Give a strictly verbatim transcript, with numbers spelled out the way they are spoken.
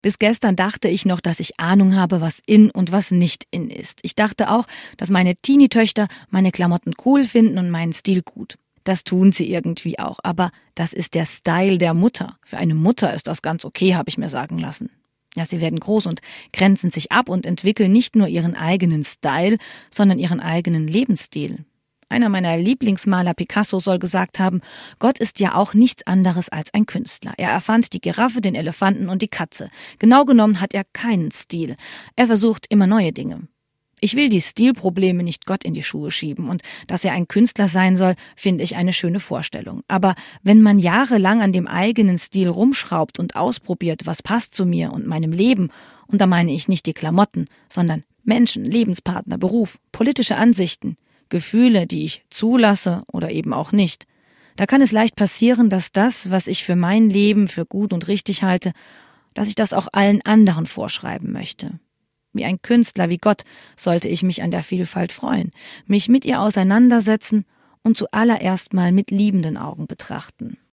Bis gestern dachte ich noch, dass ich Ahnung habe, was in und was nicht in ist. Ich dachte auch, dass meine Teenie-Töchter meine Klamotten cool finden und meinen Stil gut. Das tun sie irgendwie auch, aber das ist der Style der Mutter. Für eine Mutter ist das ganz okay, habe ich mir sagen lassen. Ja, sie werden groß und grenzen sich ab und entwickeln nicht nur ihren eigenen Style, sondern ihren eigenen Lebensstil. Einer meiner Lieblingsmaler, Picasso, soll gesagt haben, Gott ist ja auch nichts anderes als ein Künstler. Er erfand die Giraffe, den Elefanten und die Katze. Genau genommen hat er keinen Stil. Er versucht immer neue Dinge. Ich will die Stilprobleme nicht Gott in die Schuhe schieben und dass er ein Künstler sein soll, finde ich eine schöne Vorstellung. Aber wenn man jahrelang an dem eigenen Stil rumschraubt und ausprobiert, was passt zu mir und meinem Leben, und da meine ich nicht die Klamotten, sondern Menschen, Lebenspartner, Beruf, politische Ansichten, Gefühle, die ich zulasse oder eben auch nicht, da kann es leicht passieren, dass das, was ich für mein Leben für gut und richtig halte, dass ich das auch allen anderen vorschreiben möchte. Wie ein Künstler, wie Gott, sollte ich mich an der Vielfalt freuen, mich mit ihr auseinandersetzen und zuallererst mal mit liebenden Augen betrachten.